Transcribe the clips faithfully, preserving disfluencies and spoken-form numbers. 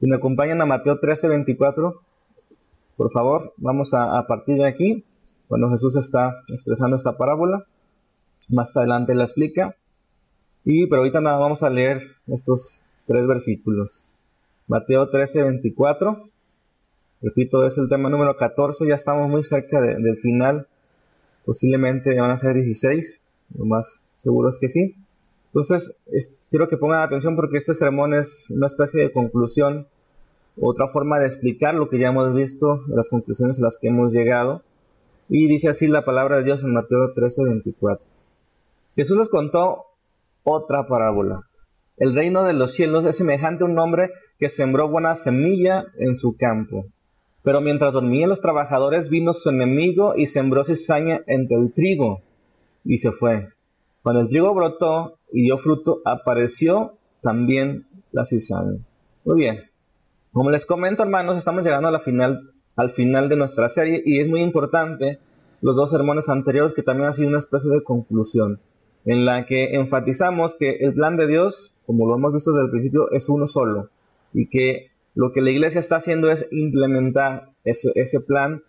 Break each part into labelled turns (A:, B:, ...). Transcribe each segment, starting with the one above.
A: Si me acompañan a Mateo trece veinticuatro, por favor, vamos a, a partir de aquí, cuando Jesús está expresando esta parábola. Más adelante la explica. Y, pero ahorita nada, vamos a leer estos tres versículos. Mateo trece veinticuatro. Repito, es el tema número catorce. Ya estamos muy cerca de, del final. Posiblemente van a ser dieciséis. Lo más seguro es que sí. Entonces, es, quiero que pongan atención porque este sermón es una especie de conclusión. Otra forma de explicar lo que ya hemos visto, las conclusiones a las que hemos llegado. Y dice así la palabra de Dios en Mateo trece veinticuatro. Jesús les contó otra parábola. El reino de los cielos es semejante a un hombre que sembró buena semilla en su campo. Pero mientras dormían los trabajadores, vino su enemigo y sembró cizaña entre el trigo, y se fue. Cuando el trigo brotó y dio fruto, apareció también la cizaña. Muy bien. Como les comento, hermanos, estamos llegando a la final, al final de nuestra serie, y es muy importante los dos sermones anteriores, que también han sido una especie de conclusión, en la que enfatizamos que el plan de Dios, como lo hemos visto desde el principio, es uno solo, y que lo que la iglesia está haciendo es implementar ese, ese plan,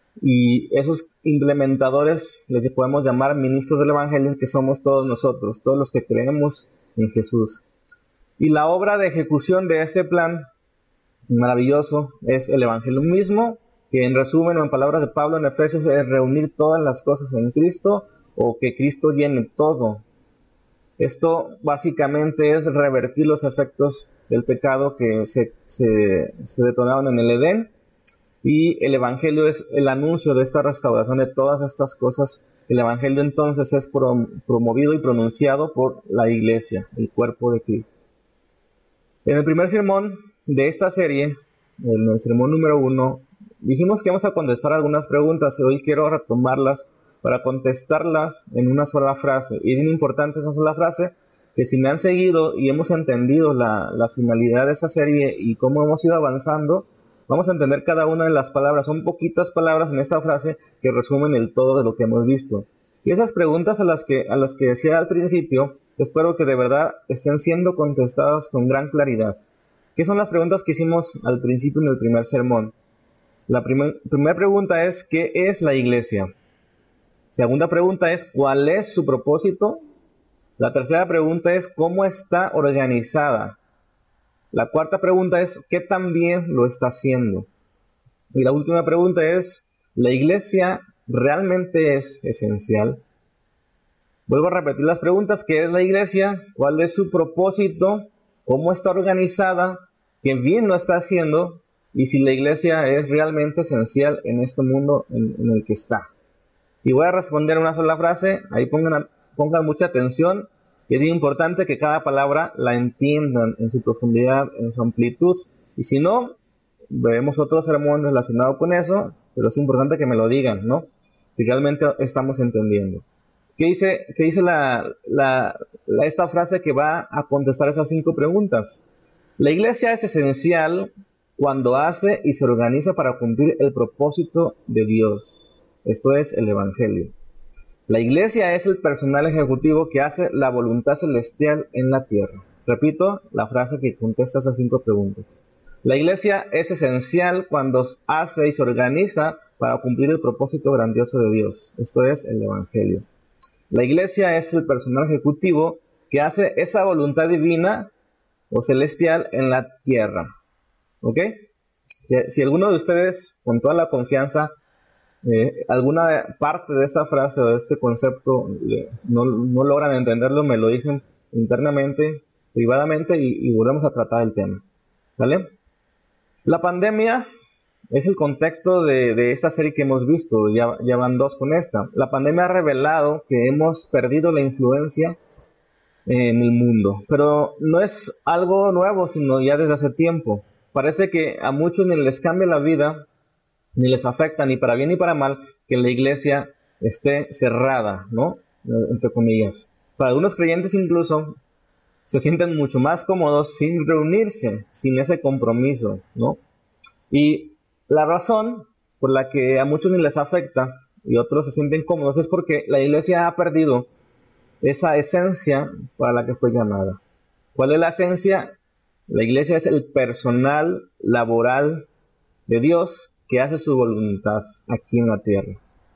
A: y esos implementadores les podemos llamar ministros del evangelio, que somos todos nosotros, todos los que creemos en Jesús. Y la obra de ejecución de este plan maravilloso es el evangelio mismo, que en resumen o en palabras de Pablo en Efesios es reunir todas las cosas en Cristo, o que Cristo llene todo. Esto básicamente es revertir los efectos del pecado que se, se, se detonaron en el Edén, y el evangelio es el anuncio de esta restauración de todas estas cosas. El evangelio entonces es prom, promovido y pronunciado por la iglesia, el cuerpo de Cristo. En el primer sermón de esta serie, en el sermón número uno, dijimos que vamos a contestar algunas preguntas, y hoy quiero retomarlas para contestarlas en una sola frase. Y es importante esa sola frase, que si me han seguido y hemos entendido la, la finalidad de esa serie y cómo hemos ido avanzando, vamos a entender cada una de las palabras. Son poquitas palabras en esta frase que resumen el todo de lo que hemos visto. Y esas preguntas a las que, a las que decía al principio, espero que de verdad estén siendo contestadas con gran claridad. ¿Qué son las preguntas que hicimos al principio en el primer sermón? La primer, primera pregunta es, ¿qué es la iglesia? Segunda pregunta es, ¿cuál es su propósito? La tercera pregunta es, ¿cómo está organizada? La cuarta pregunta es, ¿qué tan bien lo está haciendo? Y la última pregunta es, ¿la iglesia realmente es esencial? Vuelvo a repetir las preguntas: ¿qué es la iglesia? ¿Cuál es su propósito? ¿Cómo está organizada? ¿Qué bien lo está haciendo? Y si la iglesia es realmente esencial en este mundo en, en el que está. Y voy a responder una sola frase, ahí pongan, pongan mucha atención, y es importante que cada palabra la entiendan en su profundidad, en su amplitud, y si no, veremos otro sermón relacionado con eso, pero es importante que me lo digan, ¿no? Si realmente estamos entendiendo. ¿Qué dice, qué dice la, la, la, esta frase que va a contestar esas cinco preguntas? La iglesia es esencial cuando hace y se organiza para cumplir el propósito de Dios. Esto es el evangelio. La iglesia es el personal ejecutivo que hace la voluntad celestial en la tierra. Repito la frase que contesta esas cinco preguntas. La iglesia es esencial cuando hace y se organiza para cumplir el propósito grandioso de Dios. Esto es el evangelio. La iglesia es el personal ejecutivo que hace esa voluntad divina o celestial en la tierra. ¿Ok? Si, si alguno de ustedes, con toda la confianza, Eh, alguna parte de esta frase o de este concepto eh, no, no logran entenderlo, me lo dicen internamente, privadamente, y, y volvemos a tratar el tema. ¿Sale? La pandemia es el contexto de, de esta serie que hemos visto, ya, ya van dos con esta. La pandemia ha revelado que hemos perdido la influencia en el mundo, pero no es algo nuevo, sino ya desde hace tiempo. Parece que a muchos ni les cambia la vida, ni les afecta, ni para bien ni para mal, que la iglesia esté cerrada, ¿no? Entre comillas. Para algunos creyentes incluso se sienten mucho más cómodos sin reunirse, sin ese compromiso, ¿no? Y la razón por la que a muchos ni les afecta y otros se sienten cómodos es porque la iglesia ha perdido esa esencia para la que fue llamada. ¿Cuál es la esencia? La iglesia es el personal laboral de Dios que hace su voluntad aquí en la tierra.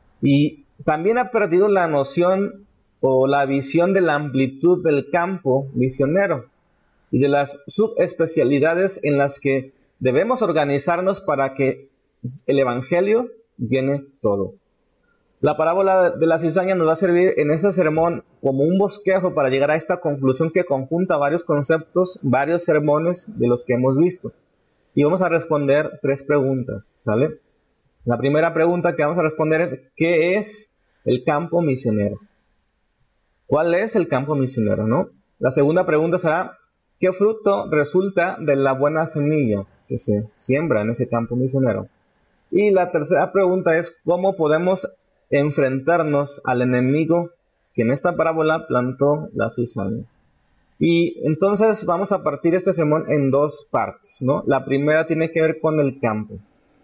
A: Y también ha perdido la noción o la visión de la amplitud del campo misionero y de las subespecialidades en las que debemos organizarnos para que el evangelio llene todo. La parábola de la cizaña nos va a servir en ese sermón como un bosquejo para llegar a esta conclusión que conjunta varios conceptos, varios sermones de los que hemos visto. Y vamos a responder tres preguntas, ¿sale? La primera pregunta que vamos a responder es, ¿qué es el campo misionero? ¿Cuál es el campo misionero, no? La segunda pregunta será, ¿qué fruto resulta de la buena semilla que se siembra en ese campo misionero? Y la tercera pregunta es, ¿cómo podemos enfrentarnos al enemigo que en esta parábola plantó la cizaña? Y entonces vamos a partir este sermón en dos partes, ¿no? La primera tiene que ver con el campo.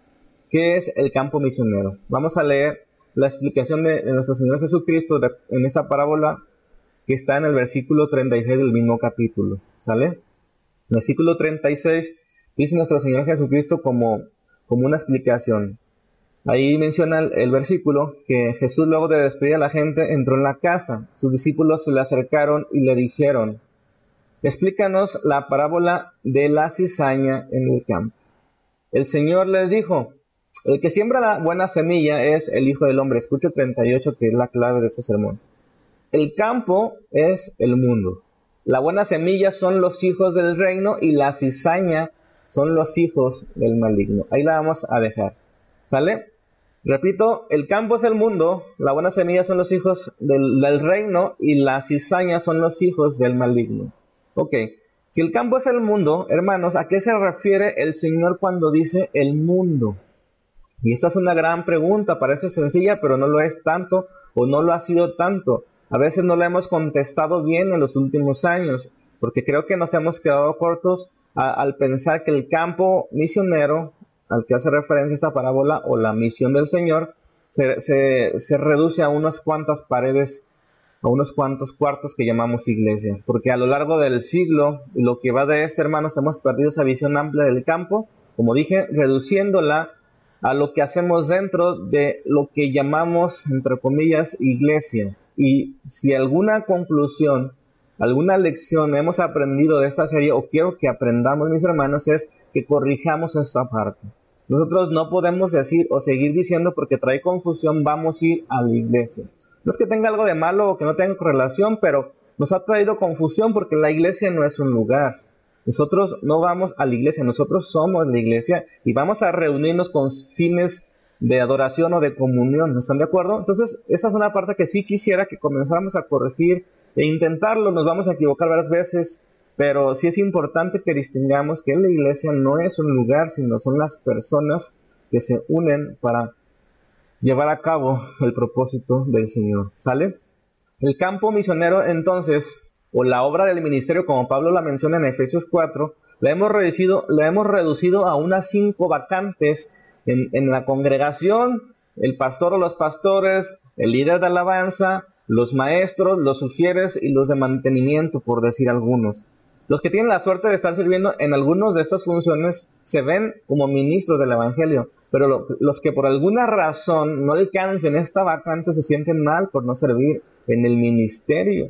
A: ¿Qué es el campo misionero? Vamos a leer la explicación de, de nuestro Señor Jesucristo de, en esta parábola que está en el versículo treinta y seis del mismo capítulo, ¿sale? Versículo treinta y seis dice nuestro Señor Jesucristo como, como una explicación. Ahí menciona el, el versículo que Jesús, luego de despedir a la gente, entró en la casa. Sus discípulos se le acercaron y le dijeron, explícanos la parábola de la cizaña en el campo. El Señor les dijo, el que siembra la buena semilla es el Hijo del Hombre. Escucha treinta y ocho, que es la clave de este sermón. El campo es el mundo. La buena semilla son los hijos del reino y la cizaña son los hijos del maligno. Ahí la vamos a dejar. ¿Sale? Repito, el campo es el mundo, la buena semilla son los hijos del, del reino y la cizaña son los hijos del maligno. Ok, si el campo es el mundo, hermanos, ¿a qué se refiere el Señor cuando dice el mundo? Y esta es una gran pregunta, parece sencilla, pero no lo es tanto o no lo ha sido tanto. A veces no la hemos contestado bien en los últimos años, porque creo que nos hemos quedado cortos a, al pensar que el campo misionero al que hace referencia esta parábola o la misión del Señor se, se, se reduce a unas cuantas paredes, a unos cuantos cuartos que llamamos iglesia, porque a lo largo del siglo, lo que va de este, hermanos, hemos perdido esa visión amplia del campo, como dije, reduciéndola a lo que hacemos dentro de lo que llamamos, entre comillas, iglesia. Y si alguna conclusión, alguna lección hemos aprendido de esta serie, o quiero que aprendamos, mis hermanos, es que corrijamos esta parte. Nosotros no podemos decir o seguir diciendo porque trae confusión, vamos a ir a la iglesia. No es que tenga algo de malo o que no tenga correlación, pero nos ha traído confusión porque la iglesia no es un lugar. Nosotros no vamos a la iglesia, nosotros somos la iglesia y vamos a reunirnos con fines de adoración o de comunión. ¿No están de acuerdo? Entonces, esa es una parte que sí quisiera que comenzáramos a corregir e intentarlo. Nos vamos a equivocar varias veces, pero sí es importante que distingamos que la iglesia no es un lugar, sino son las personas que se unen para llevar a cabo el propósito del Señor. ¿Sale? El campo misionero, entonces, o la obra del ministerio, como Pablo la menciona en Efesios cuatro, la hemos reducido, la hemos reducido a unas cinco vacantes en, en la congregación: el pastor o los pastores, el líder de alabanza, los maestros, los sugieres y los de mantenimiento, por decir algunos. Los que tienen la suerte de estar sirviendo en algunas de estas funciones se ven como ministros del evangelio, pero lo, los que por alguna razón no alcancen esta vacante se sienten mal por no servir en el ministerio.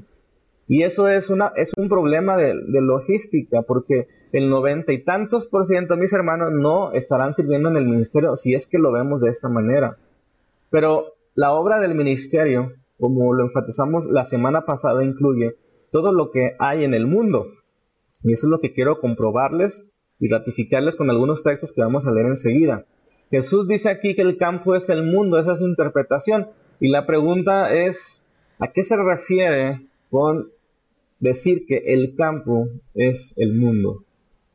A: Y eso es, una, es un problema de, de logística, porque el noventa y tantos por ciento de mis hermanos no estarán sirviendo en el ministerio si es que lo vemos de esta manera. Pero la obra del ministerio, como lo enfatizamos la semana pasada, incluye todo lo que hay en el mundo. Y eso es lo que quiero comprobarles y ratificarles con algunos textos que vamos a leer enseguida. Jesús dice aquí que el campo es el mundo, esa es su interpretación. Y la pregunta es, ¿a qué se refiere con decir que el campo es el mundo?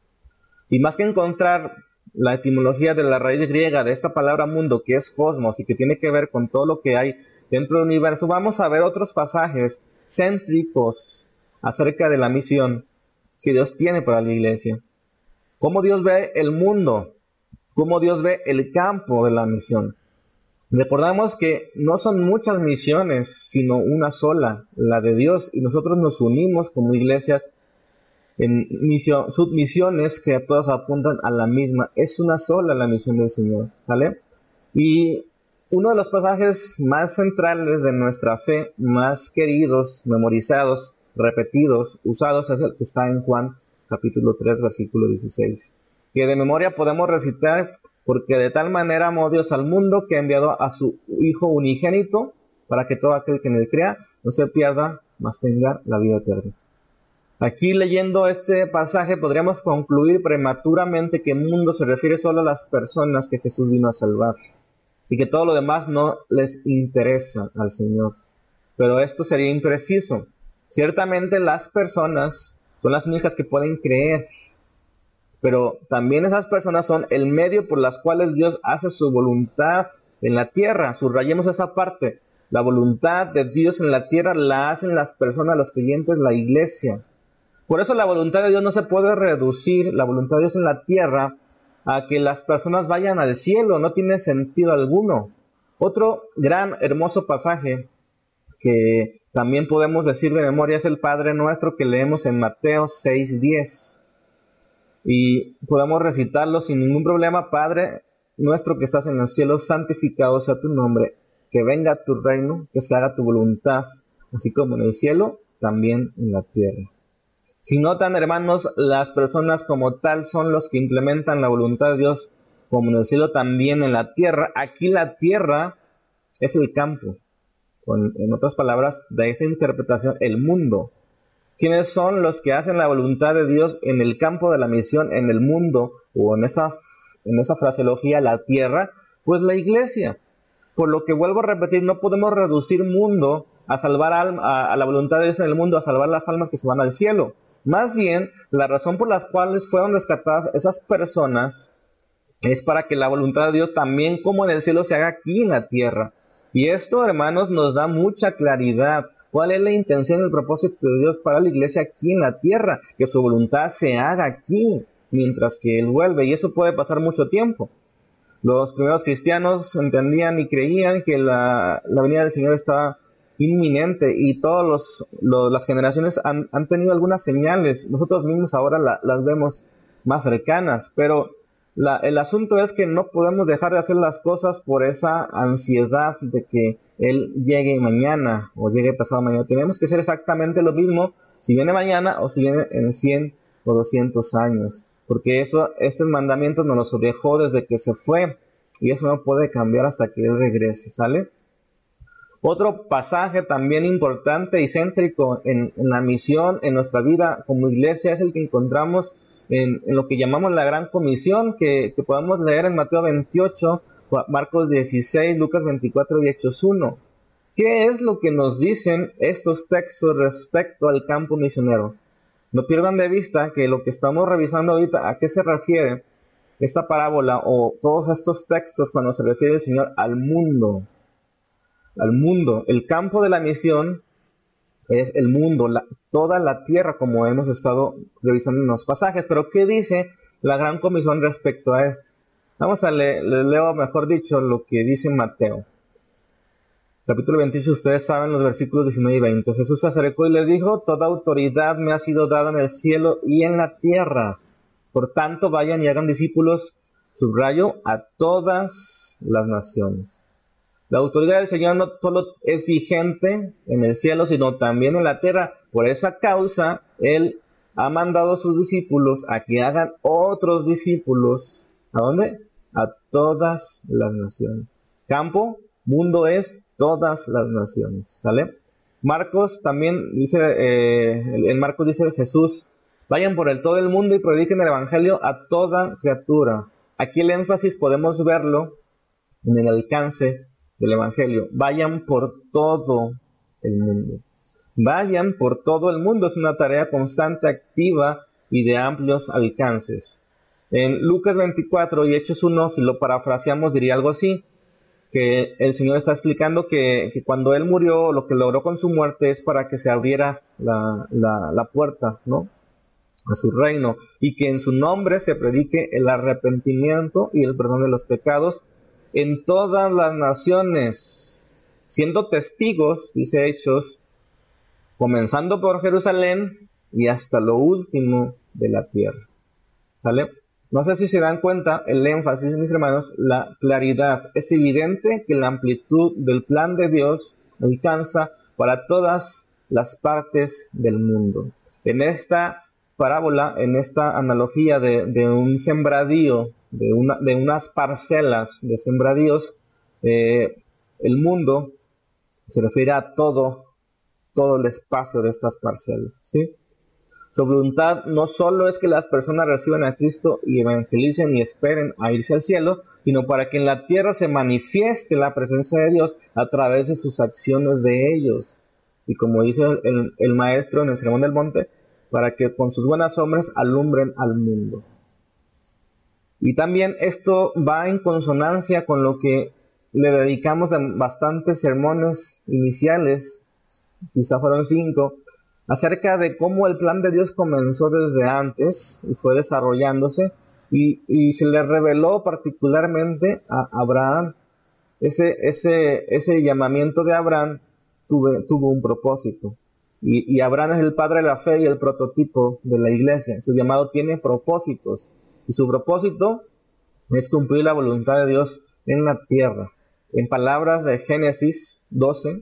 A: Y más que encontrar la etimología de la raíz griega de esta palabra mundo, que es cosmos y que tiene que ver con todo lo que hay dentro del universo, vamos a ver otros pasajes céntricos acerca de la misión que Dios tiene para la iglesia. Cómo Dios ve el mundo, cómo Dios ve el campo de la misión. Recordamos que no son muchas misiones, sino una sola, la de Dios, y nosotros nos unimos como iglesias en misión, submisiones que todas apuntan a la misma. Es una sola la misión del Señor, ¿vale? Y uno de los pasajes más centrales de nuestra fe, más queridos, memorizados, repetidos, usados, es el que está en Juan capítulo tres, versículo dieciséis, que de memoria podemos recitar: porque de tal manera amó Dios al mundo que ha enviado a su Hijo unigénito, para que todo aquel que en él crea no se pierda, mas tenga la vida eterna. Aquí, leyendo este pasaje, podríamos concluir prematuramente que mundo se refiere solo a las personas que Jesús vino a salvar, y que todo lo demás no les interesa al Señor. Pero esto sería impreciso. Ciertamente las personas son las únicas que pueden creer, pero también esas personas son el medio por las cuales Dios hace su voluntad en la tierra. Subrayemos esa parte. La voluntad de Dios en la tierra la hacen las personas, los creyentes, la iglesia. Por eso la voluntad de Dios no se puede reducir, la voluntad de Dios en la tierra, a que las personas vayan al cielo. No tiene sentido alguno. Otro gran, hermoso pasaje que también podemos decir de memoria es el Padre Nuestro, que leemos en Mateo seis diez. Y podemos recitarlo sin ningún problema: Padre nuestro que estás en los cielos, santificado sea tu nombre, que venga tu reino, que se haga tu voluntad, así como en el cielo, también en la tierra. Si notan, hermanos, las personas como tal son los que implementan la voluntad de Dios, como en el cielo, también en la tierra. Aquí la tierra es el campo. Con, en otras palabras, de esta interpretación, el mundo. ¿Quiénes son los que hacen la voluntad de Dios en el campo de la misión, en el mundo, o en esa, en esa fraseología, la tierra? Pues la iglesia. Por lo que vuelvo a repetir, no podemos reducir mundo a salvar alma, a, a la voluntad de Dios en el mundo, a salvar las almas que se van al cielo. Más bien, la razón por la cual fueron rescatadas esas personas es para que la voluntad de Dios también, como en el cielo, se haga aquí en la tierra. Y esto, hermanos, nos da mucha claridad. ¿Cuál es la intención y el propósito de Dios para la iglesia aquí en la tierra? Que su voluntad se haga aquí, mientras que Él vuelve. Y eso puede pasar mucho tiempo. Los primeros cristianos entendían y creían que la, la venida del Señor estaba inminente, y todas las generaciones han, han tenido algunas señales. Nosotros mismos ahora la, las vemos más cercanas, pero la, el asunto es que no podemos dejar de hacer las cosas por esa ansiedad de que Él llegue mañana o llegue pasado mañana. Tenemos que hacer exactamente lo mismo si viene mañana o si viene en cien o doscientos años, porque eso, estos mandamientos nos los dejó desde que se fue, y eso no puede cambiar hasta que Él regrese, ¿sale? Otro pasaje también importante y céntrico en, en la misión, en nuestra vida como iglesia, es el que encontramos en, en lo que llamamos la Gran Comisión, que, que podemos leer en Mateo veintiocho, Marcos dieciséis, Lucas veinticuatro y Hechos uno. ¿Qué es lo que nos dicen estos textos respecto al campo misionero? No pierdan de vista que lo que estamos revisando ahorita, ¿a qué se refiere esta parábola o todos estos textos cuando se refiere el Señor al mundo? Al mundo. El campo de la misión es el mundo, la, toda la tierra, como hemos estado revisando en los pasajes. Pero ¿qué dice la Gran Comisión respecto a esto? Vamos a leer, le leo mejor dicho lo que dice Mateo. Capítulo veintiocho, ustedes saben los versículos diecinueve y veinte. Jesús se acercó y les dijo: toda autoridad me ha sido dada en el cielo y en la tierra. Por tanto, vayan y hagan discípulos, subrayo, a todas las naciones. La autoridad del Señor no solo es vigente en el cielo, sino también en la tierra. Por esa causa, Él ha mandado a sus discípulos a que hagan otros discípulos. ¿A dónde? A todas las naciones. Campo, mundo es todas las naciones. ¿Sale? Marcos también dice, eh, en Marcos dice Jesús: vayan por el todo el mundo y prediquen el evangelio a toda criatura. Aquí el énfasis podemos verlo en el alcance del evangelio. Vayan por todo el mundo. Vayan por todo el mundo. Es una tarea constante, activa y de amplios alcances. En Lucas veinticuatro y Hechos uno, si lo parafraseamos, diría algo así, que el Señor está explicando que, que cuando Él murió, lo que logró con su muerte es para que se abriera la, la, la puerta, ¿no?, a su reino, y que en su nombre se predique el arrepentimiento y el perdón de los pecados en todas las naciones, siendo testigos, dice Hechos, comenzando por Jerusalén, y hasta lo último de la tierra. ¿Sale? No sé si se dan cuenta el énfasis, mis hermanos, la claridad. Es evidente que la amplitud del plan de Dios alcanza para todas las partes del mundo. En esta parábola, en esta analogía de, de un sembradío, de, una, de unas parcelas de sembradíos, eh, el mundo se refiere a todo, todo el espacio de estas parcelas, ¿sí? Su voluntad no solo es que las personas reciban a Cristo y evangelicen y esperen a irse al cielo, sino para que en la tierra se manifieste la presencia de Dios a través de sus acciones de ellos. Y como dice el, el maestro en el Sermón del Monte, para que con sus buenas obras alumbren al mundo. Y también esto va en consonancia con lo que le dedicamos en bastantes sermones iniciales, quizá fueron cinco, acerca de cómo el plan de Dios comenzó desde antes y fue desarrollándose y, y se le reveló particularmente a Abraham. Ese, ese, ese llamamiento de Abraham tuve, tuvo un propósito. Y, y Abraham es el padre de la fe y el prototipo de la iglesia. Su llamado tiene propósitos. Y su propósito es cumplir la voluntad de Dios en la tierra. En palabras de Génesis doce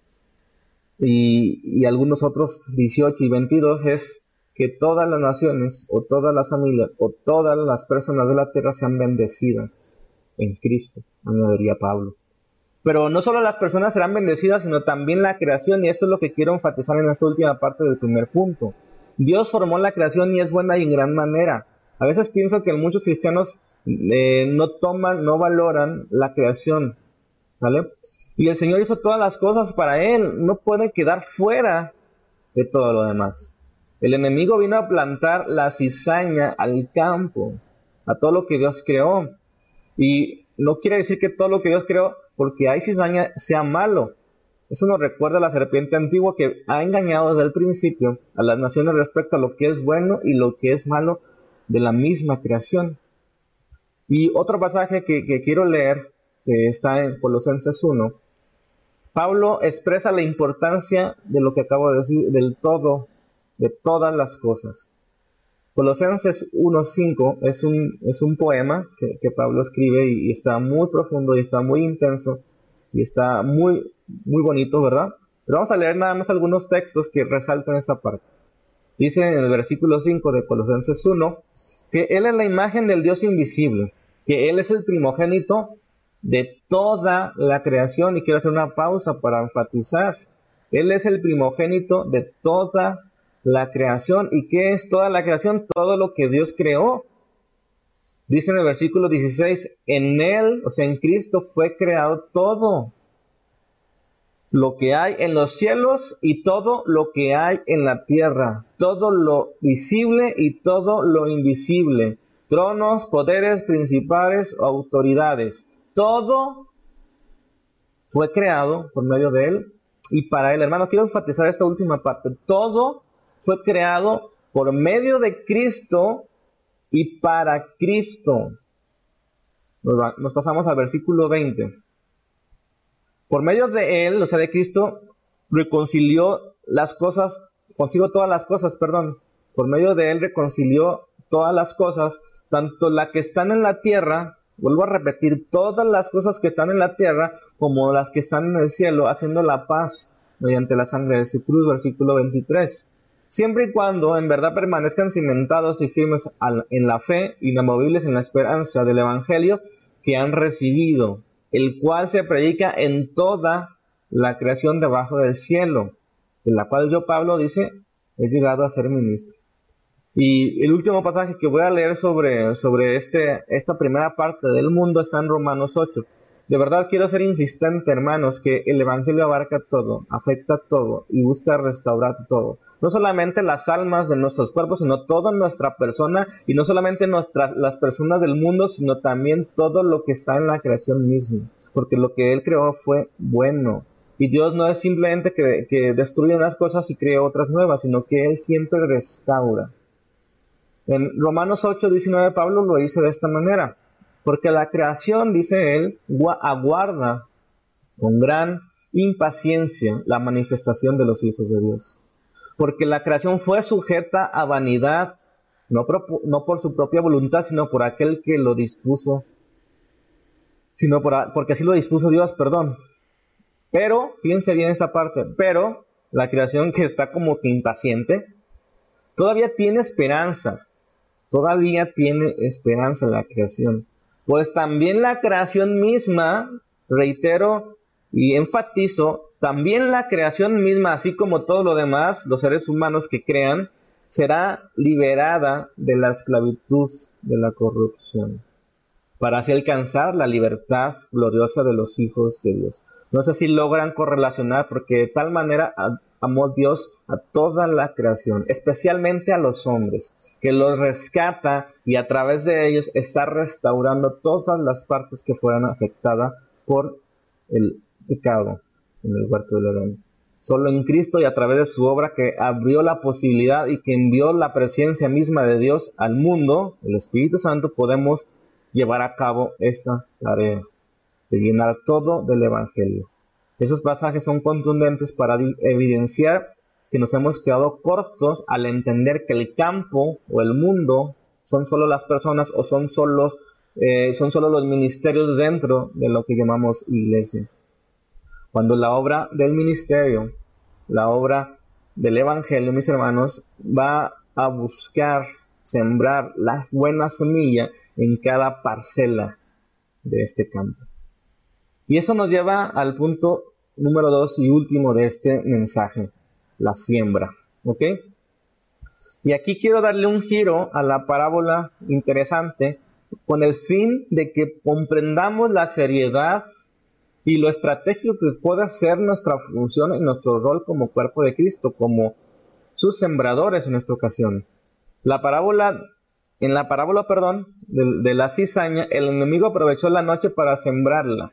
A: y, y algunos otros dieciocho y veintidós es que todas las naciones o todas las familias o todas las personas de la tierra sean bendecidas en Cristo, añadiría Pablo. Pero no solo las personas serán bendecidas, sino también la creación, y esto es lo que quiero enfatizar en esta última parte del primer punto. Dios formó la creación y es buena y en gran manera. A veces pienso que muchos cristianos eh, no toman, no valoran la creación, ¿vale? Y el Señor hizo todas las cosas para Él, no puede quedar fuera de todo lo demás. El enemigo vino a plantar la cizaña al campo, a todo lo que Dios creó. Y no quiere decir que todo lo que Dios creó, porque hay cizaña, sea malo. Eso nos recuerda a la serpiente antigua que ha engañado desde el principio a las naciones respecto a lo que es bueno y lo que es malo de la misma creación. Y otro pasaje que, que quiero leer, que está en Colosenses uno, Pablo expresa la importancia de lo que acabo de decir, del todo, de todas las cosas. Colosenses uno cinco es un, es un poema que, que Pablo escribe y, y está muy profundo y está muy intenso y está muy, muy bonito, ¿verdad? Pero vamos a leer nada más algunos textos que resaltan esta parte. Dice en el versículo cinco de Colosenses uno que Él es la imagen del Dios invisible, que Él es el primogénito de toda la creación, y quiero hacer una pausa para enfatizar. Él es el primogénito de toda la creación. ¿Y qué es toda la creación? Todo lo que Dios creó. Dice en el versículo dieciséis, en Él, o sea, en Cristo fue creado todo lo que hay en los cielos y todo lo que hay en la tierra, todo lo visible y todo lo invisible, tronos, poderes, principales, autoridades. Todo fue creado por medio de Él y para Él. Hermano, quiero enfatizar esta última parte. Todo fue creado por medio de Cristo y para Cristo. Nos, va, nos pasamos al versículo veinte. Por medio de Él, o sea, de Cristo, reconcilió las cosas, consigo todas las cosas, perdón. Por medio de Él reconcilió todas las cosas, tanto las que están en la tierra, vuelvo a repetir, todas las cosas que están en la tierra, como las que están en el cielo, haciendo la paz mediante la sangre de su cruz, versículo veintitrés. Siempre y cuando en verdad permanezcan cimentados y firmes en la fe, inamovibles en la esperanza del Evangelio que han recibido, el cual se predica en toda la creación debajo del cielo, de la cual yo, Pablo, dice, he llegado a ser ministro. Y el último pasaje que voy a leer sobre, sobre este, esta primera parte del mundo está en Romanos ocho. De verdad quiero ser insistente, hermanos, que el Evangelio abarca todo, afecta todo y busca restaurar todo. No solamente las almas de nuestros cuerpos, sino toda nuestra persona, y no solamente nuestras, las personas del mundo, sino también todo lo que está en la creación misma. Porque lo que Él creó fue bueno. Y Dios no es simplemente que, que destruye unas cosas y crea otras nuevas, sino que Él siempre restaura. En Romanos ocho diecinueve Pablo lo dice de esta manera. Porque la creación, dice él, aguarda con gran impaciencia la manifestación de los hijos de Dios. porque la creación fue sujeta a vanidad, no, pro, no por su propia voluntad, sino por aquel que lo dispuso, sino por, porque así lo dispuso Dios, perdón. Pero, fíjense bien esta parte, pero la creación que está como que impaciente, todavía tiene esperanza, todavía tiene esperanza la creación. Pues también la creación misma, reitero y enfatizo, también la creación misma, así como todo lo demás, los seres humanos que crean, será liberada de la esclavitud de la corrupción, para así alcanzar la libertad gloriosa de los hijos de Dios. No sé si logran correlacionar, porque de tal manera amó Dios a toda la creación, especialmente a los hombres, que los rescata y a través de ellos está restaurando todas las partes que fueran afectadas por el pecado en el huerto del Edén. Solo en Cristo y a través de su obra, que abrió la posibilidad y que envió la presencia misma de Dios al mundo, el Espíritu Santo, podemos llevar a cabo esta tarea de llenar todo del Evangelio. Esos pasajes son contundentes para evidenciar que nos hemos quedado cortos al entender que el campo o el mundo son solo las personas o son solo, eh, son solo los ministerios dentro de lo que llamamos iglesia. Cuando la obra del ministerio, la obra del Evangelio, mis hermanos, va a buscar sembrar las buenas semillas en cada parcela de este campo. Y eso nos lleva al punto número dos y último de este mensaje, la siembra. ¿Ok? Y aquí quiero darle un giro a la parábola interesante con el fin de que comprendamos la seriedad y lo estratégico que puede ser nuestra función y nuestro rol como cuerpo de Cristo, como sus sembradores en esta ocasión. La parábola, en la parábola, perdón, de, de la cizaña, el enemigo aprovechó la noche para sembrarla.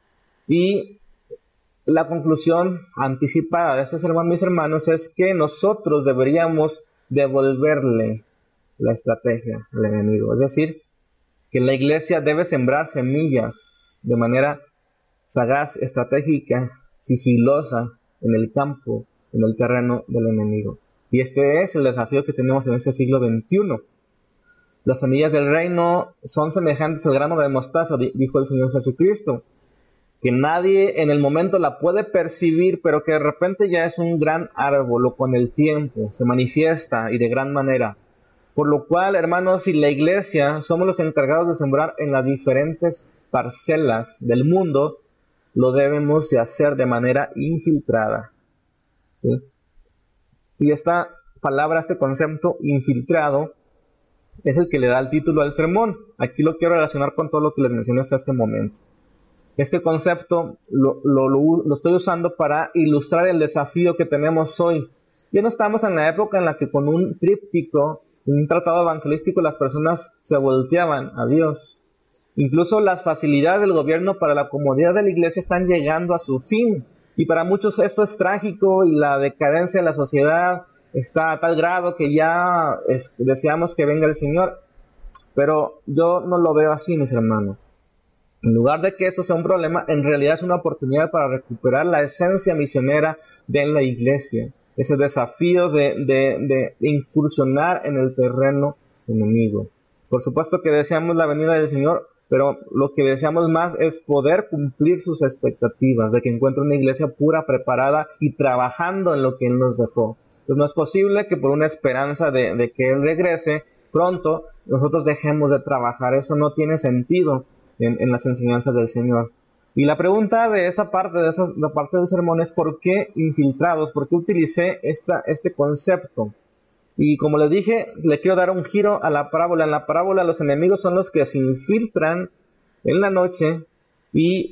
A: Y la conclusión anticipada de estos hermanos, mis hermanos, es que nosotros deberíamos devolverle la estrategia al enemigo. Es decir, que la iglesia debe sembrar semillas de manera sagaz, estratégica, sigilosa en el campo, en el terreno del enemigo. Y este es el desafío que tenemos en este siglo veintiuno. Las semillas del reino son semejantes al grano de mostaza, dijo el Señor Jesucristo, que nadie en el momento la puede percibir, pero que de repente ya es un gran árbol, o con el tiempo se manifiesta y de gran manera. Por lo cual, hermanos, si la iglesia somos los encargados de sembrar en las diferentes parcelas del mundo, lo debemos de hacer de manera infiltrada. ¿Sí? Y esta palabra, este concepto infiltrado, es el que le da el título al sermón. Aquí lo quiero relacionar con todo lo que les mencioné hasta este momento. Este concepto lo, lo, lo, lo estoy usando para ilustrar el desafío que tenemos hoy. Ya no estamos en la época en la que con un tríptico, un tratado evangelístico, las personas se volteaban a Dios. Incluso las facilidades del gobierno para la comodidad de la iglesia están llegando a su fin. Y para muchos esto es trágico y la decadencia de la sociedad está a tal grado que ya es, deseamos que venga el Señor. Pero yo no lo veo así, mis hermanos. En lugar de que esto sea un problema, en realidad es una oportunidad para recuperar la esencia misionera de la iglesia. Ese desafío de, de, de incursionar en el terreno enemigo. Por supuesto que deseamos la venida del Señor, pero lo que deseamos más es poder cumplir sus expectativas, de que encuentre una iglesia pura, preparada y trabajando en lo que Él nos dejó. Pues no es posible que por una esperanza de, de que Él regrese pronto, nosotros dejemos de trabajar. Eso no tiene sentido en, en las enseñanzas del Señor. Y la pregunta de esta parte, de esa, la parte del sermón es ¿por qué infiltrados? ¿Por qué utilicé esta, este concepto? Y como les dije, le quiero dar un giro a la parábola. En la parábola los enemigos son los que se infiltran en la noche y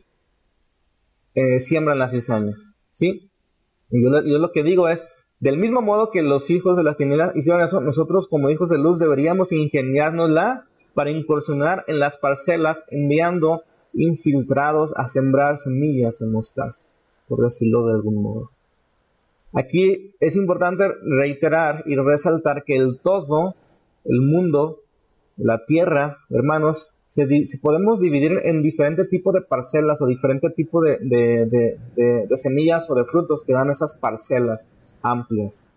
A: eh, siembran la cizaña, ¿sí? Y yo, yo lo que digo es, del mismo modo que los hijos de las tinieblas hicieron eso, nosotros como hijos de luz deberíamos ingeniárnoslas para incursionar en las parcelas, enviando infiltrados a sembrar semillas en mostaza, por decirlo de algún modo. Aquí es importante reiterar y resaltar que el todo, el mundo, la tierra, hermanos, se, se podemos dividir en diferentes tipos de parcelas o diferentes tipos de, de, de, de, de semillas o de frutos que dan esas parcelas amplias.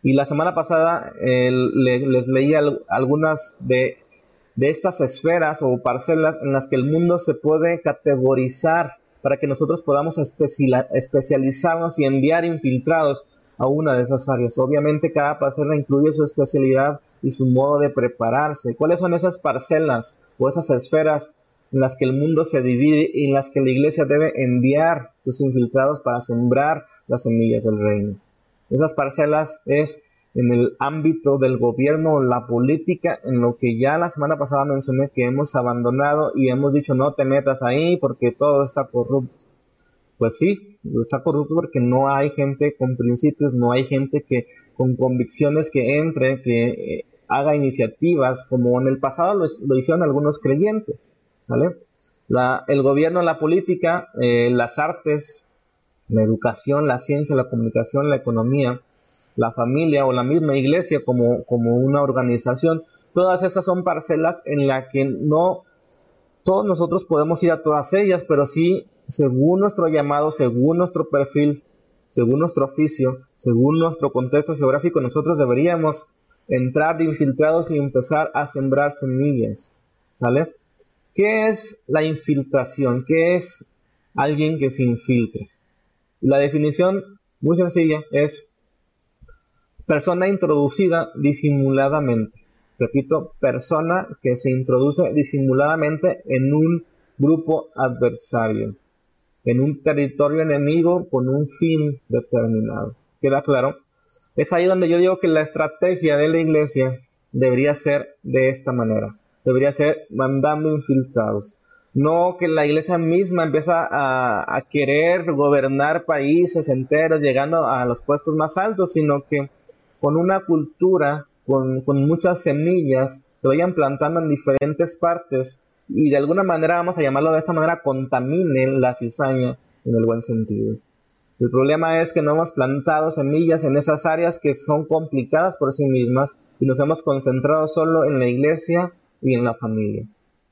A: Y la semana pasada eh, le, les leí al, algunas de, de estas esferas o parcelas en las que el mundo se puede categorizar para que nosotros podamos especial, especializarnos y enviar infiltrados a una de esas áreas. Obviamente cada parcela incluye su especialidad y su modo de prepararse. ¿Cuáles son esas parcelas o esas esferas en las que el mundo se divide y en las que la iglesia debe enviar sus infiltrados para sembrar las semillas del reino? Esas parcelas es en el ámbito del gobierno, la política, en lo que ya la semana pasada mencioné que hemos abandonado y hemos dicho no te metas ahí porque todo está corrupto. Pues sí, está corrupto porque no hay gente con principios, no hay gente que con convicciones que entre, que eh, haga iniciativas como en el pasado lo, lo hicieron algunos creyentes, ¿sale? La, el gobierno, la política, eh, las artes, la educación, la ciencia, la comunicación, la economía, la familia o la misma iglesia como, como una organización, todas esas son parcelas en las que no todos nosotros podemos ir a todas ellas, pero sí, según nuestro llamado, según nuestro perfil, según nuestro oficio, según nuestro contexto geográfico, nosotros deberíamos entrar de infiltrados y empezar a sembrar semillas, ¿sale? ¿Qué es la infiltración? ¿Qué es alguien que se infiltre? La definición muy sencilla es persona introducida disimuladamente. Repito, persona que se introduce disimuladamente en un grupo adversario, en un territorio enemigo con un fin determinado. ¿Queda claro? Es ahí donde yo digo que la estrategia de la iglesia debería ser de esta manera. Debería ser mandando infiltrados. No que la iglesia misma empieza a, a querer gobernar países enteros, llegando a los puestos más altos, sino que con una cultura, con, con muchas semillas, se vayan plantando en diferentes partes y de alguna manera, vamos a llamarlo de esta manera, contaminen la cizaña en el buen sentido. El problema es que no hemos plantado semillas en esas áreas que son complicadas por sí mismas y nos hemos concentrado solo en la iglesia y en la familia.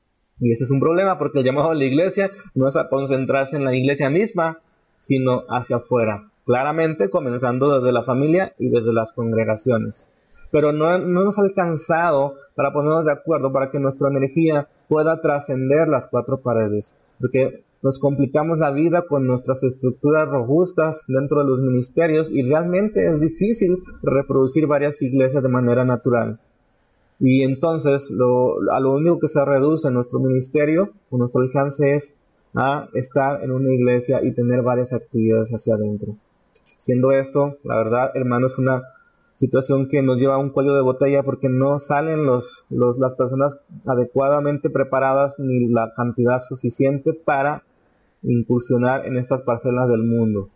A: Y ese es un problema porque el llamado a la iglesia no es a concentrarse en la iglesia misma, sino hacia afuera. Claramente comenzando desde la familia y desde las congregaciones. Pero no, no hemos alcanzado para ponernos de acuerdo para que nuestra energía pueda trascender las cuatro paredes. Porque nos complicamos la vida con nuestras estructuras robustas dentro de los ministerios y realmente es difícil reproducir varias iglesias de manera natural. Y entonces lo, a lo único que se reduce en nuestro ministerio o nuestro alcance es a estar en una iglesia y tener varias actividades hacia adentro. Siendo esto, la verdad, hermano, es una situación que nos lleva a un cuello de botella porque no salen los, los, las personas adecuadamente preparadas ni la cantidad suficiente para incursionar en estas parcelas del mundo.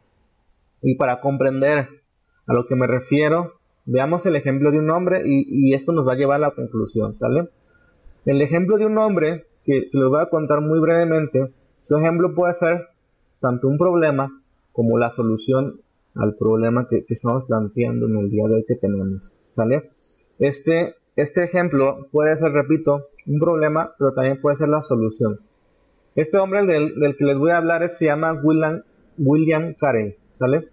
A: Y para comprender a lo que me refiero, veamos el ejemplo de un hombre y, y esto nos va a llevar a la conclusión, ¿sale? El ejemplo de un hombre, que, que les voy a contar muy brevemente, su ejemplo puede ser tanto un problema como la solución al problema que, que estamos planteando en el día de hoy que tenemos, ¿sale? Este, este ejemplo puede ser, repito, un problema, pero también puede ser la solución. Este hombre del, del que les voy a hablar es, se llama William, William Carey, ¿sale?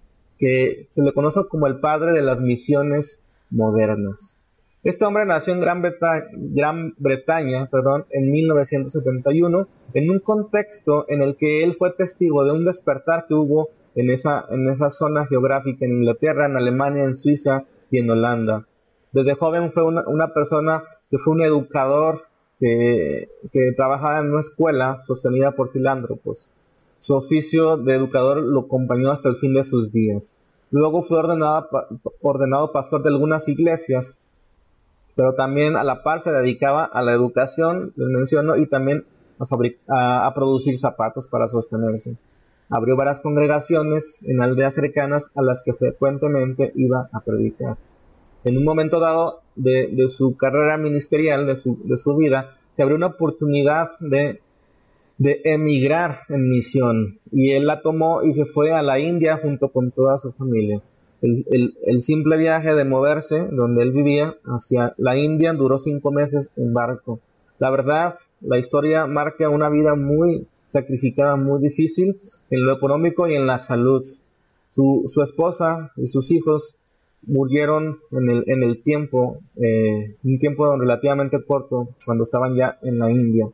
A: Que se le conoce como el padre de las misiones modernas. Este hombre nació en Gran Bretaña, Gran Bretaña perdón, en mil novecientos setenta y uno, en un contexto en el que él fue testigo de un despertar que hubo en esa, en esa zona geográfica, en Inglaterra, en Alemania, en Suiza y en Holanda. Desde joven fue una, una persona que fue un educador que, que trabajaba en una escuela sostenida por filántropos. Su oficio de educador lo acompañó hasta el fin de sus días. Luego fue ordenado, ordenado pastor de algunas iglesias, pero también a la par se dedicaba a la educación, les menciono, y también a, fabric- a, a producir zapatos para sostenerse. Abrió varias congregaciones en aldeas cercanas a las que frecuentemente iba a predicar. En un momento dado de, de su carrera ministerial, de su, de su vida, se abrió una oportunidad de, de emigrar en misión, y él la tomó y se fue a la India junto con toda su familia. El, el, el simple viaje de moverse donde él vivía hacia la India duró cinco meses en barco. La verdad, la historia marca una vida muy sacrificada, muy difícil en lo económico y en la salud. Su, su esposa y sus hijos murieron en el, en el tiempo, eh, un tiempo relativamente corto, cuando estaban ya en la India.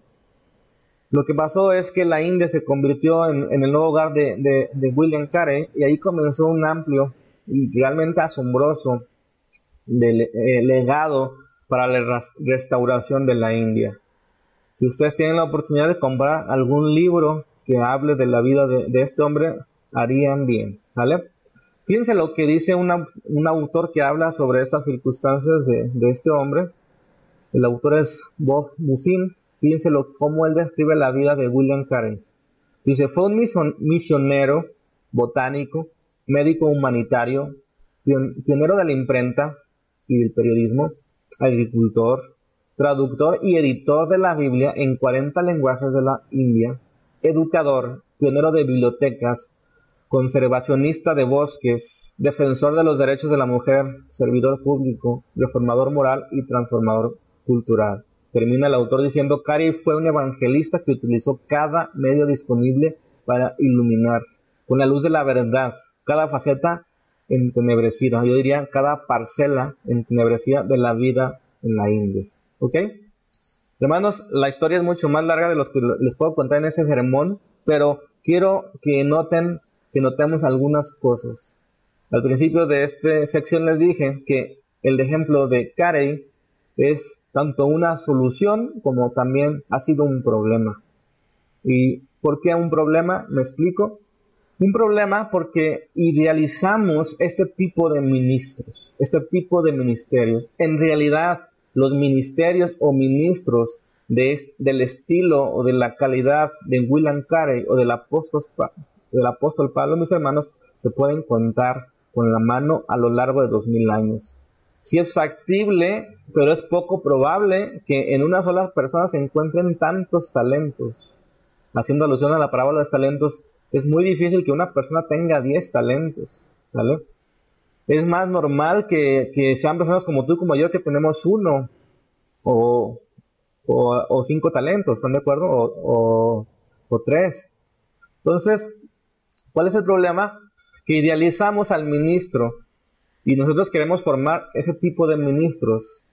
A: Lo que pasó es que la India se convirtió en, en el nuevo hogar de, de, de William Carey, y ahí comenzó un amplio y realmente asombroso de, eh, legado para la restauración de la India. Si ustedes tienen la oportunidad de comprar algún libro que hable de la vida de, de este hombre, harían bien, ¿sale? Fíjense lo que dice una, un autor que habla sobre estas circunstancias de, de este hombre. El autor es Bob Muffin. Fíjense lo, cómo él describe la vida de William Carey. Dice, fue un mison, misionero, botánico, médico humanitario, pionero de la imprenta y del periodismo, agricultor, traductor y editor de la Biblia en cuarenta lenguajes de la India, educador, pionero de bibliotecas, conservacionista de bosques, defensor de los derechos de la mujer, servidor público, reformador moral y transformador cultural. Termina el autor diciendo, Carey fue un evangelista que utilizó cada medio disponible para iluminar, con la luz de la verdad, cada faceta entenebrecida, yo diría cada parcela entenebrecida de la vida en la India. ¿Ok? Hermanos, la historia es mucho más larga de los que les puedo contar en ese sermón, pero quiero que noten, que notemos algunas cosas. Al principio de esta sección les dije que el ejemplo de Carey es tanto una solución como también ha sido un problema. ¿Y por qué un problema? Me explico. Un problema porque idealizamos este tipo de ministros, este tipo de ministerios. En realidad, los ministerios o ministros de est- del estilo o de la calidad de William Carey o del apóstol, pa- del apóstol Pablo, mis hermanos, se pueden contar con la mano a lo largo de dos mil años. Sí es factible, pero es poco probable que en una sola persona se encuentren tantos talentos. Haciendo alusión a la parábola de los talentos, es muy difícil que una persona tenga diez talentos, ¿sale? Es más normal que, que sean personas como tú y como yo que tenemos uno o, o, o cinco talentos, ¿están de acuerdo? O, o, o tres. Entonces, ¿cuál es el problema? Que idealizamos al ministro y nosotros queremos formar ese tipo de ministros,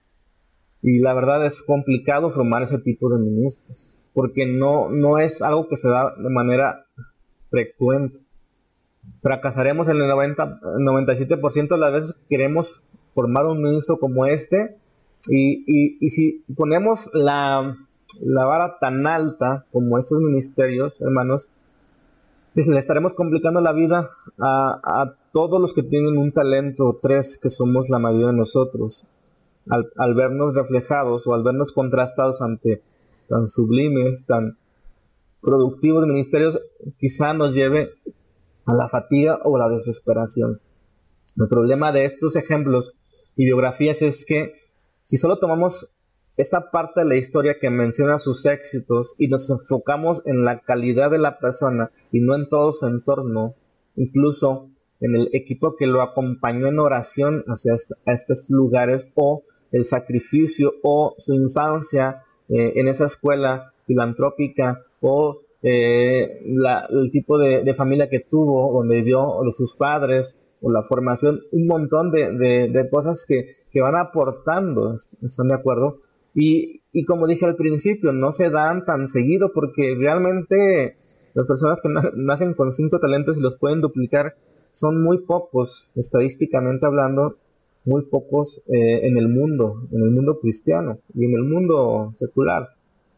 A: y la verdad es complicado formar ese tipo de ministros, porque no, no es algo que se da de manera frecuente. Fracasaremos en el noventa, noventa y siete por ciento de las veces que queremos formar un ministro como este, y, y, y si ponemos la, la vara tan alta como estos ministerios, hermanos, pues le estaremos complicando la vida a, a todos los que tienen un talento o tres, que somos la mayoría de nosotros, al, al vernos reflejados o al vernos contrastados ante tan sublimes, tan productivos ministerios, quizá nos lleve a la fatiga o la desesperación. El problema de estos ejemplos y biografías es que si solo tomamos esta parte de la historia que menciona sus éxitos y nos enfocamos en la calidad de la persona y no en todo su entorno, incluso en el equipo que lo acompañó en oración hacia est- a estos lugares, o el sacrificio o su infancia eh, en esa escuela filantrópica, o eh, la, el tipo de, de familia que tuvo, donde vivió, o sus padres, o la formación, un montón de, de, de cosas que, que van aportando, ¿están de acuerdo? Y, y como dije al principio, no se dan tan seguido, porque realmente las personas que na- nacen con cinco talentos y los pueden duplicar son muy pocos, estadísticamente hablando, muy pocos eh, en el mundo, en el mundo cristiano y en el mundo secular.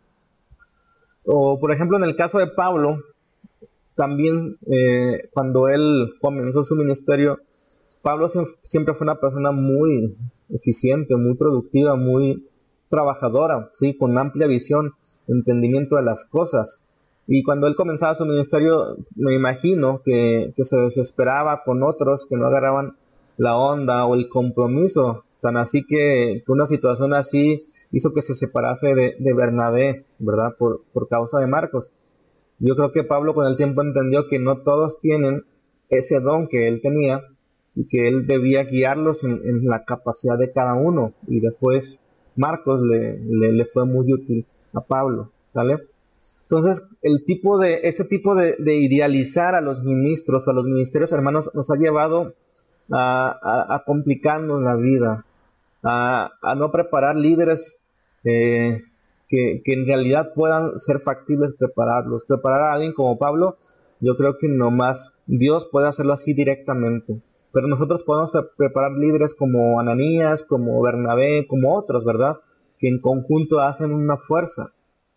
A: O por ejemplo en el caso de Pablo, también eh, cuando él comenzó su ministerio, Pablo siempre fue una persona muy eficiente, muy productiva, muy trabajadora, ¿sí? Con amplia visión, entendimiento de las cosas. Y cuando él comenzaba su ministerio, me imagino que, que se desesperaba con otros que no agarraban la onda o el compromiso. Tan así que, que una situación así hizo que se separase de, de Bernabé, ¿verdad? Por, por causa de Marcos. Yo creo que Pablo con el tiempo entendió que no todos tienen ese don que él tenía, y que él debía guiarlos en, en la capacidad de cada uno. Y después Marcos le, le, le fue muy útil a Pablo, ¿sale? Entonces, el tipo de, este tipo de, de idealizar a los ministros o a los ministerios, hermanos, nos ha llevado a, a, a complicarnos la vida, a, a no preparar líderes eh, que, que en realidad puedan ser factibles prepararlos. Preparar a alguien como Pablo, yo creo que nomás Dios puede hacerlo así directamente. Pero nosotros podemos pre- preparar líderes como Ananías, como Bernabé, como otros, ¿verdad? Que en conjunto hacen una fuerza.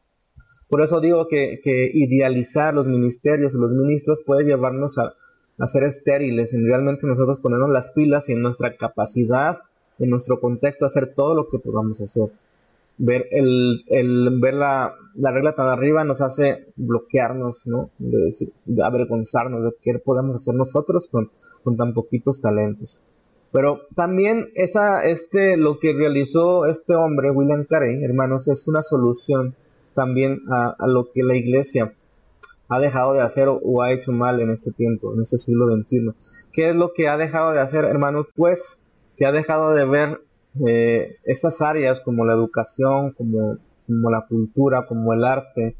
A: Por eso digo que, que idealizar los ministerios y los ministros puede llevarnos a, a ser estériles, en realmente nosotros ponernos las pilas y en nuestra capacidad, en nuestro contexto, hacer todo lo que podamos hacer. Ver, el, el, ver la, la regla tan arriba nos hace bloquearnos, ¿no? De, decir, de avergonzarnos de qué podemos hacer nosotros con, con tan poquitos talentos. Pero también esa, este, lo que realizó este hombre, William Carey, hermanos, es una solución también a, a lo que la iglesia ha dejado de hacer o, o ha hecho mal en este tiempo, en este siglo veintiuno. ¿Qué es lo que ha dejado de hacer, hermanos? Pues que ha dejado de ver eh, estas áreas como la educación, como, como la cultura, como el arte,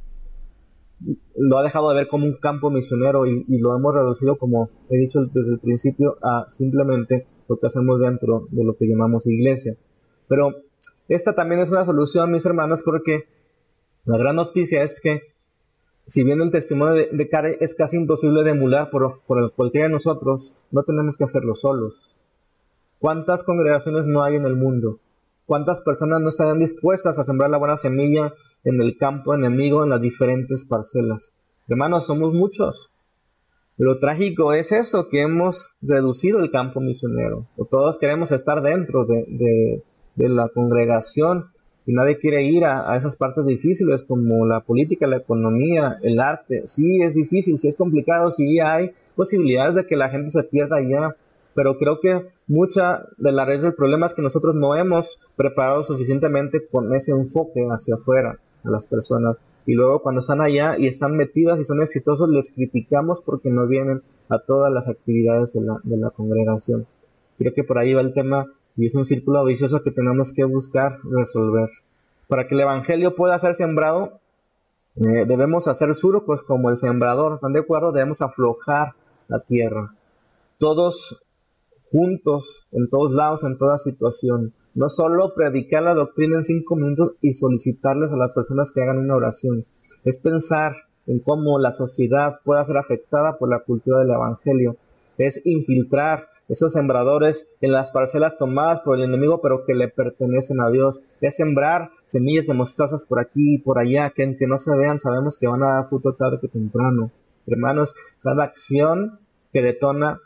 A: lo ha dejado de ver como un campo misionero y, y lo hemos reducido, como he dicho desde el principio, a simplemente lo que hacemos dentro de lo que llamamos iglesia. Pero esta también es una solución, mis hermanos, porque la gran noticia es que si bien el testimonio de, de Carey es casi imposible de emular por, por el, cualquiera de nosotros, no tenemos que hacerlo solos. ¿Cuántas congregaciones no hay en el mundo? ¿Cuántas personas no estarían dispuestas a sembrar la buena semilla en el campo enemigo, en las diferentes parcelas? Hermanos, somos muchos. Lo trágico es eso, que hemos reducido el campo misionero. O todos queremos estar dentro de, de, de la congregación y nadie quiere ir a, a esas partes difíciles como la política, la economía, el arte. Sí es difícil, sí es complicado, sí hay posibilidades de que la gente se pierda allá. Pero creo que mucha de la raíz del problema es que nosotros no hemos preparado suficientemente con ese enfoque hacia afuera a las personas. Y luego cuando están allá y están metidas y son exitosos, les criticamos porque no vienen a todas las actividades de la, de la congregación. Creo que por ahí va el tema y es un círculo vicioso que tenemos que buscar resolver. Para que el evangelio pueda ser sembrado, eh, debemos hacer surcos como el sembrador. ¿Están de acuerdo? Debemos aflojar la tierra. Todos juntos, en todos lados, en toda situación. No solo predicar la doctrina en cinco minutos y solicitarles a las personas que hagan una oración. Es pensar en cómo la sociedad pueda ser afectada por la cultura del evangelio. Es infiltrar esos sembradores en las parcelas tomadas por el enemigo, pero que le pertenecen a Dios. Es sembrar semillas de mostazas por aquí y por allá, que aunque no se vean, sabemos que van a dar fruto tarde que temprano. Hermanos, cada acción que detona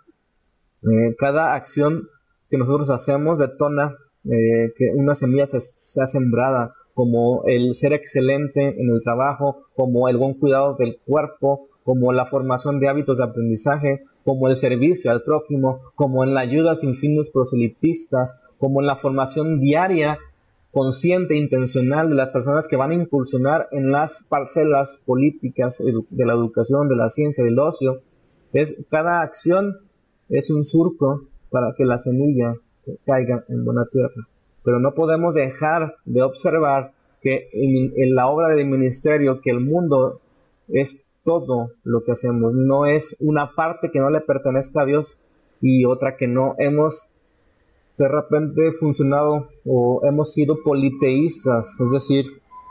A: Eh, cada acción que nosotros hacemos detona eh, que una semilla se, sea sembrada, como el ser excelente en el trabajo, como el buen cuidado del cuerpo, como la formación de hábitos de aprendizaje, como el servicio al prójimo, como en la ayuda sin fines proselitistas, como en la formación diaria, consciente e intencional de las personas que van a incursionar en las parcelas políticas de la educación, de la ciencia, del ocio. Es cada acción es un surco para que la semilla caiga en buena tierra. Pero no podemos dejar de observar que en, en la obra del ministerio, que el mundo es todo lo que hacemos, no es una parte que no le pertenezca a Dios y otra que no. Hemos de repente funcionado o hemos sido politeístas, es decir,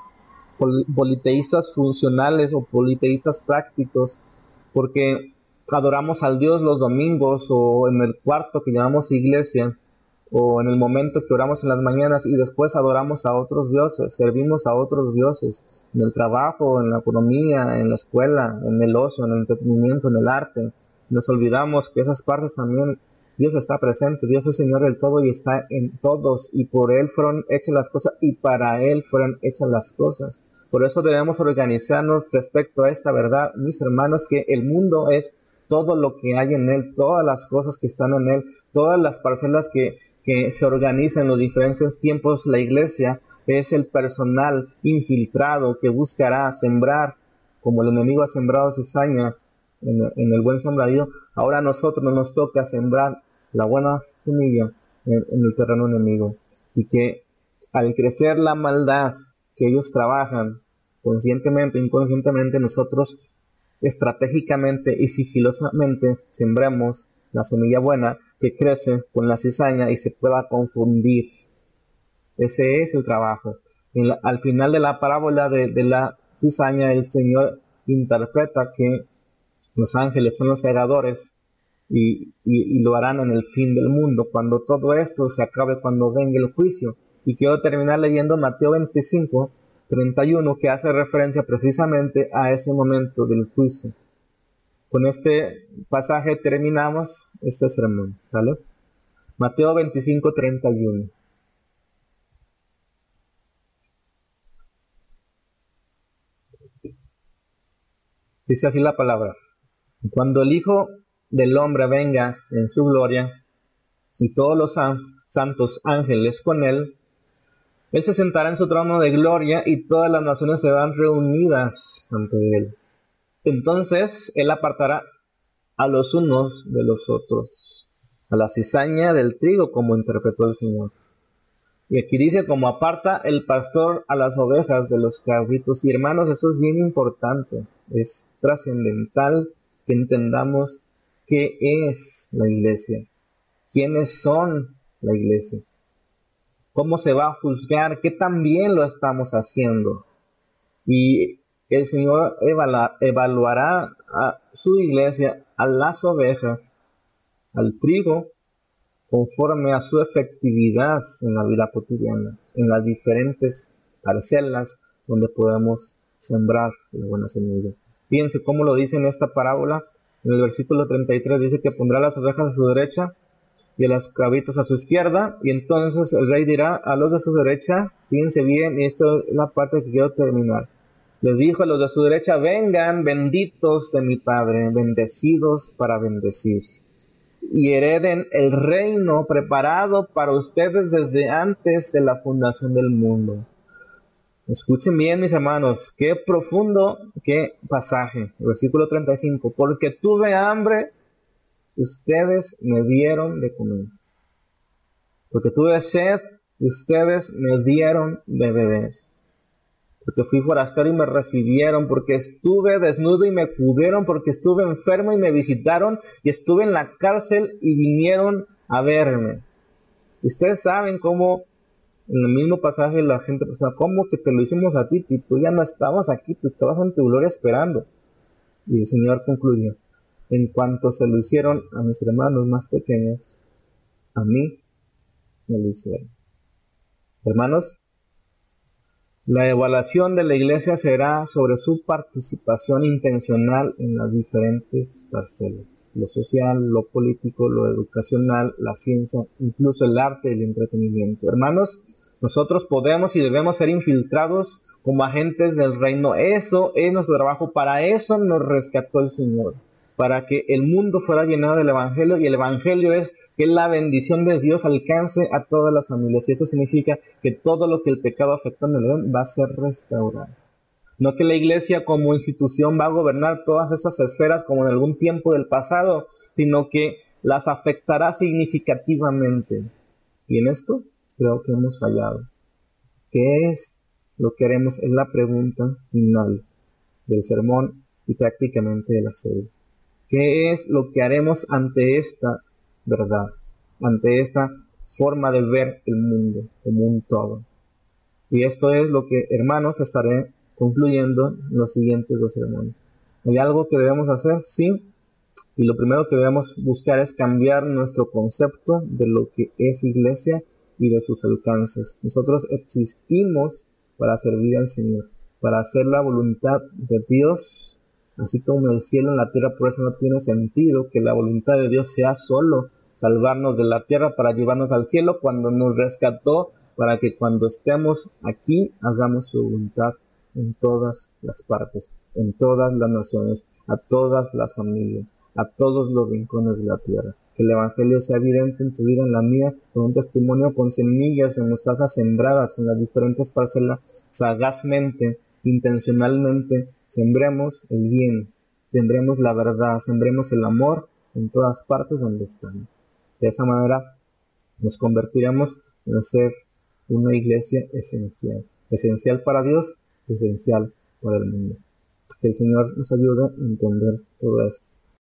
A: pol- politeístas funcionales o politeístas prácticos, porque adoramos al Dios los domingos o en el cuarto que llamamos iglesia o en el momento que oramos en las mañanas y después adoramos a otros dioses, servimos a otros dioses en el trabajo, en la economía, en la escuela, en el ocio, en el entretenimiento, en el arte. Nos olvidamos que esas partes también Dios está presente, Dios es Señor del todo y está en todos y por Él fueron hechas las cosas y para Él fueron hechas las cosas. Por eso debemos organizarnos respecto a esta verdad, mis hermanos, que el mundo es todo lo que hay en él, todas las cosas que están en él, todas las parcelas que, que se organizan en los diferentes tiempos. La iglesia es el personal infiltrado que buscará sembrar, como el enemigo ha sembrado cizaña en, en el buen sembradío. Ahora a nosotros nos toca sembrar la buena semilla en, en el terreno enemigo. Y que al crecer la maldad que ellos trabajan, conscientemente, inconscientemente, nosotros estratégicamente y sigilosamente sembremos la semilla buena que crece con la cizaña y se pueda confundir. Ese es el trabajo. En la, al final de la parábola de, de la cizaña, el Señor interpreta que los ángeles son los segadores y, y, y lo harán en el fin del mundo, cuando todo esto se acabe, cuando venga el juicio. Y quiero terminar leyendo Mateo veinticinco, treinta y uno, que hace referencia precisamente a ese momento del juicio. Con este pasaje terminamos este sermón, ¿sale? Mateo veinticinco, treinta y uno. Dice así la palabra: cuando el Hijo del Hombre venga en su gloria, y todos los san- santos ángeles con él, él se sentará en su trono de gloria, y todas las naciones serán reunidas ante él. Entonces él apartará a los unos de los otros, a la cizaña del trigo, como interpretó el Señor. Y aquí dice, como aparta el pastor a las ovejas de los cabritos. Y hermanos, esto es bien importante, es trascendental que entendamos qué es la iglesia, quiénes son la iglesia, cómo se va a juzgar, qué tan bien lo estamos haciendo. Y el Señor evala, evaluará a su iglesia, a las ovejas, al trigo, conforme a su efectividad en la vida cotidiana, en las diferentes parcelas donde podemos sembrar la buena semilla. Fíjense cómo lo dice en esta parábola. En el versículo treinta y tres dice que pondrá las ovejas a su derecha y a los cabritos a su izquierda, y entonces el rey dirá a los de su derecha, fíjense bien, y esta es la parte que quiero terminar. Les dijo a los de su derecha: vengan, benditos de mi Padre, bendecidos para bendecir, y hereden el reino preparado para ustedes desde antes de la fundación del mundo. Escuchen bien, mis hermanos, qué profundo, qué pasaje. Versículo treinta y cinco: porque tuve hambre, ustedes me dieron de comer. Porque tuve sed, ustedes me dieron de beber. Porque fui forastero y me recibieron, porque estuve desnudo y me cubrieron, porque estuve enfermo y me visitaron, y estuve en la cárcel y vinieron a verme. Ustedes saben cómo en el mismo pasaje la gente pensaba: ¿cómo que te lo hicimos a ti? Tú ya no estabas aquí, tú estabas en tu gloria esperando. Y el Señor concluyó: en cuanto se lo hicieron a mis hermanos más pequeños, a mí me lo hicieron. Hermanos, la evaluación de la iglesia será sobre su participación intencional en las diferentes parcelas: lo social, lo político, lo educacional, la ciencia, incluso el arte y el entretenimiento. Hermanos, nosotros podemos y debemos ser infiltrados como agentes del reino. Eso es nuestro trabajo, para eso nos rescató el Señor, para que el mundo fuera llenado del Evangelio, y el Evangelio es que la bendición de Dios alcance a todas las familias, y eso significa que todo lo que el pecado afecta en el mundo va a ser restaurado. No que la iglesia como institución va a gobernar todas esas esferas como en algún tiempo del pasado, sino que las afectará significativamente. Y en esto creo que hemos fallado. ¿Qué es lo que haremos? Es la pregunta final del sermón y prácticamente de la serie. ¿Qué es lo que haremos ante esta verdad, ante esta forma de ver el mundo como un todo? Y esto es lo que, hermanos, estaré concluyendo en los siguientes dos sermones. ¿Hay algo que debemos hacer? Sí. Y lo primero que debemos buscar es cambiar nuestro concepto de lo que es iglesia y de sus alcances. Nosotros existimos para servir al Señor, para hacer la voluntad de Dios, así como el cielo en la tierra. Por eso no tiene sentido que la voluntad de Dios sea solo salvarnos de la tierra para llevarnos al cielo, cuando nos rescató para que cuando estemos aquí hagamos su voluntad en todas las partes, en todas las naciones, a todas las familias, a todos los rincones de la tierra. Que el Evangelio sea evidente en tu vida, en la mía, con un testimonio, con semillas en mostazas sembradas en las diferentes parcelas, sagazmente, intencionalmente. Sembremos el bien, sembremos la verdad, sembremos el amor en todas partes donde estamos. De esa manera nos convertiremos en ser una iglesia esencial, esencial para Dios, esencial para el mundo. Que el Señor nos ayude a entender todo esto.